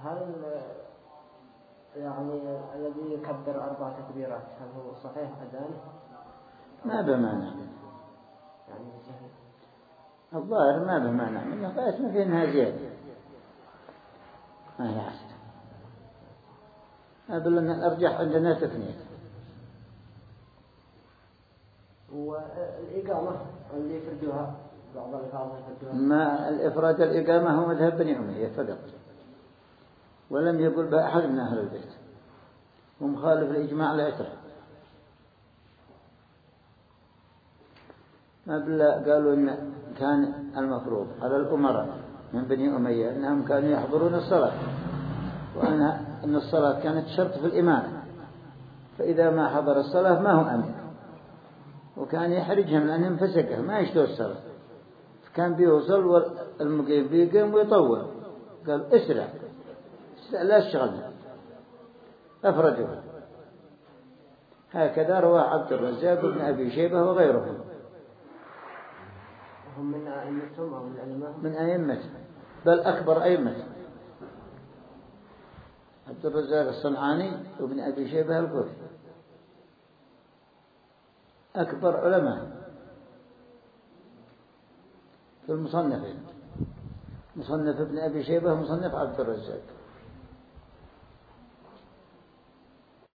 هل يعني الذي يكبر 4 تكبيرات هل هو صحيح أذانه؟ ما بمعنى يعني الظاهر ما بمعنى منه قاس ما فيها زيادة ما هي عسل. أقول أن الأرجح عندنا 2. والإقامة اللي يفردوها بعض الألفاظ يفردوها ما الإفراد الإقامة هو مذهب بني أمية فقط، ولم يقل بها أحد من أهل البيت، ومخالف الإجماع لا يترك. ما بلا قالوا إن كان المفروض على الأمراء من بني أمية أنهم كانوا يحضرون الصلاة، وأن الصلاة كانت شرط في الإمامة، فإذا ما حضر الصلاة ما هو أمين، وكان يحرجهم لأنهم فسقه ما يشتوا الصلاة، فكان بيوصل والمقيم بيقيم ويطول، قال اسرع لا تشغلنا أفرجوه. هكذا رواه عبد الرزاق بن أبي شيبة وغيرهم. هم من أئمتهم أو من علمائهم؟ من أئمتهم، بل أكبر أئمتهم، عبد الرزاق الصنعاني وابن أبي شيبة الكوفي أكبر علماء في المصنفين، مصنف ابن أبي شيبة مصنف عبد الرزاق.